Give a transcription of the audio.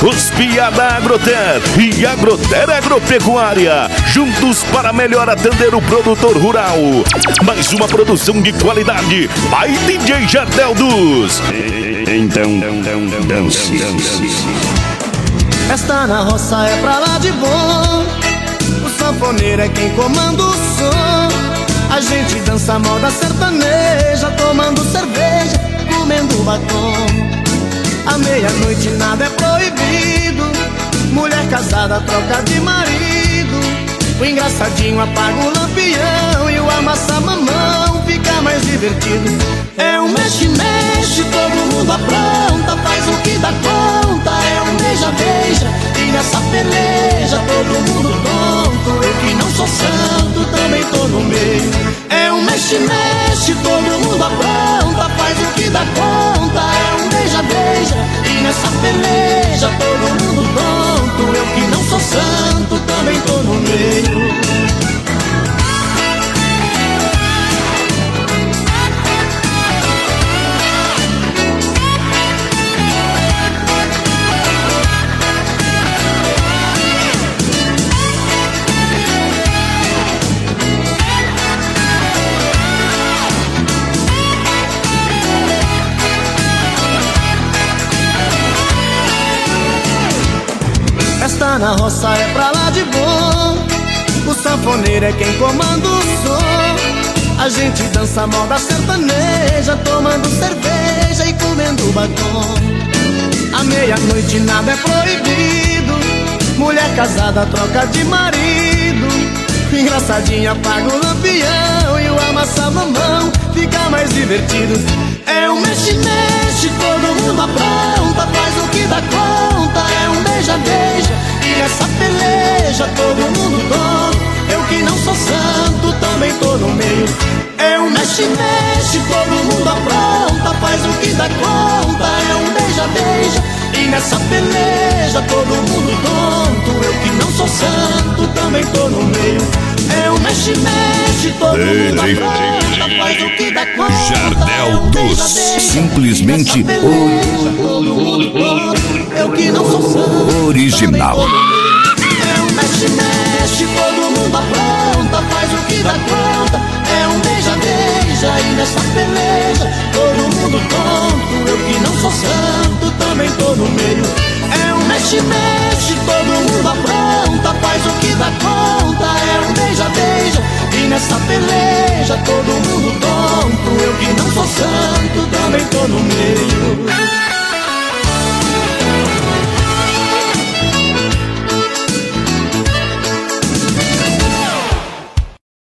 os piá da Agroter e Agroter Agropecuária, juntos para melhor atender o produtor rural. Mais uma produção de qualidade by DJ Jardel dos. Então, dance. Festa na roça é pra lá de bom, o sanfoneiro é quem comanda o som. A gente dança moda sertaneja, tomando cerveja, comendo batom. À meia-noite nada é proibido, mulher casada troca de marido. O engraçadinho apaga o lampião e o amassa-mamão fica mais divertido. É um mexe-mexe, todo mundo apronta, faz o que dá conta. É um beija-beija e nessa peleja todo mundo tonto. Eu que não sou santo também tô no meio. É um mexe-mexe, todo mundo apronta, faz o que dá conta. É um beija-beija e nessa peleja todo mundo tonto. Eu que não sou santo também tô no meio. Festa na roça é pra lá de bom, o sanfoneiro é quem comanda o som. A gente dança moda sertaneja, tomando cerveja e comendo batom. À meia-noite nada é proibido, mulher casada troca de marido. Engraçadinha apaga o lampião e o amassa-mamão fica mais divertido. É um mexe-mexe, todo mundo apronta, faz o que dá conta. É um beija-beija e nessa peleja todo mundo tonto. Eu que não sou santo também tô no meio. É um mexe-mexe, todo mundo apronta, faz o que dá conta. É um beija-beija e nessa peleja todo mundo tonto. Eu que não sou santo também tô no meio. É um mexe-mexe, todo mundo apronta, faz o que dá conta. Jardel dos, simplesmente eu que não sou santo original. É um mexe-mexe, todo mundo apronta, faz o que dá conta. É um beija-beija e nessa peleja todo mundo tonto. Eu que não sou santo também tô no